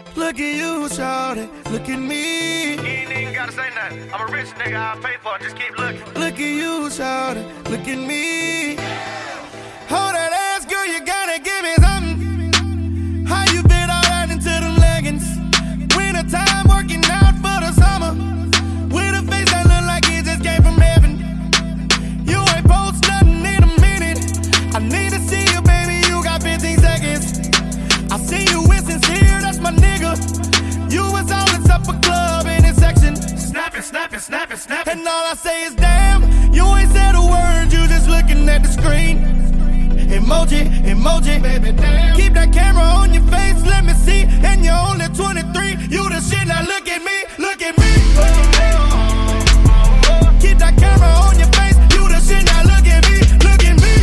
Look at you, shawty, look at me. You ain't even gotta say nothing. I'm a rich nigga, I'll pay for it, just keep looking. Look at you, shawty, look at me. Hold that ass, girl, you gotta give me something. How you fit all that into them leggings? Winter time working out for the summer. With a face that look like it just came from heaven. You ain't post nothing in a minute. I need to see you, baby, you got 15 seconds. I see you with sincere, that's my nigga. You was all in upper club in this section. Snapping, snapping, snapping, snapping. And all I say is damn, you ain't said a word, you just looking at the screen. Emoji, emoji, baby, damn. Keep that camera on your face, let me see. And you're only 23, you the shit, now look at me, look at me. Keep that camera on your face, you the shit, now look at me, look at me.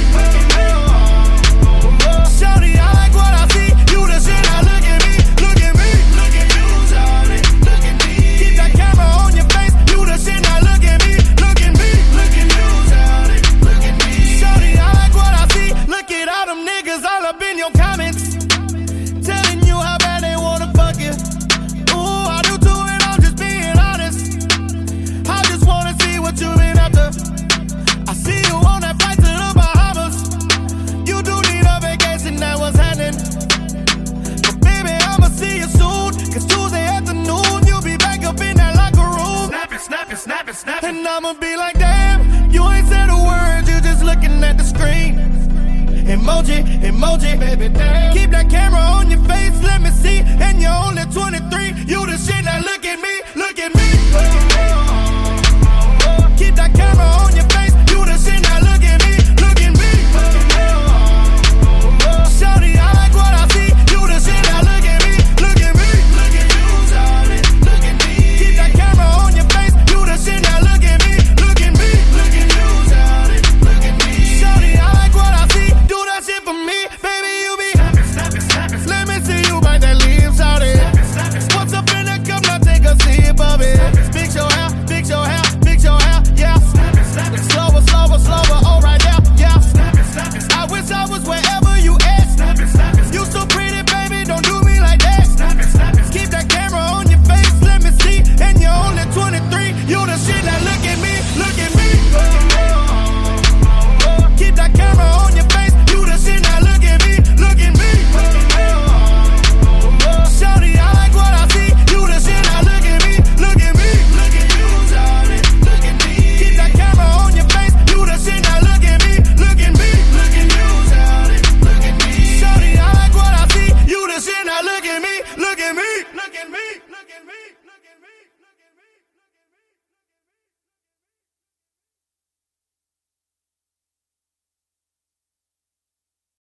Shawty, I like what I see, you the shit, now look at me, look at me. Look at you, shawty, look at me. Keep that camera on your face, you the shit, now look at me, look at me. Look at you, shawty, look at me. Shawty, I like what I see, look at all them niggas all up in your comments. Telling you how bad they wanna fuck you. Ooh, I do too, and I'm just being honest. I just wanna see what you been after. I see you on that flight to the Bahamas. You do need a vacation, that was happening. But baby, I'ma see you soon. Cause Tuesday afternoon, you'll be back up in that locker room. Snapping, snapping, snapping, snapping. And I'ma be like, damn, you ain't said a word, you just looking at the screen. Emoji, emoji, baby, damn. Keep that camera on your face, let me see. And you're only 23, you the shit, now look at me, look at me. Keep that camera on your face, you the shit, now look at me, look at me. Shawty, I like what I see, you the shit, now look at me, look at me. Look at you, shawty, look at me. Keep that camera on your face, you the shit, now look at me, look at me. Look at you, shawty, look at me. Shawty, I like what I see, do that shit for me, baby, you be Snapping, snapping, snapping. Let me see you bite that lip, shawty. What's up in the cup, now take a sip of it. Fix your hair, fix your hair, fix your hair, yeah. Slower, slower, slower, alright now, yeah. I wish I was wherever you at. You so pretty, baby, don't do me like that. Keep that camera on your face, let me see. And you're only 23, you the shit, now look at me, look at me. Keep that camera on your face, you the shit, now look at me, look at me. Shawty, I like what I see, you the shit, now look at me, look at me. Look at you, shawty, look at me. Keep that camera on your face, you the shit, now look at me, look at me. Look at you, shawty, look at me. Shawty, I like what I see, you the shit, now look at me, look at me, look at me, look at me.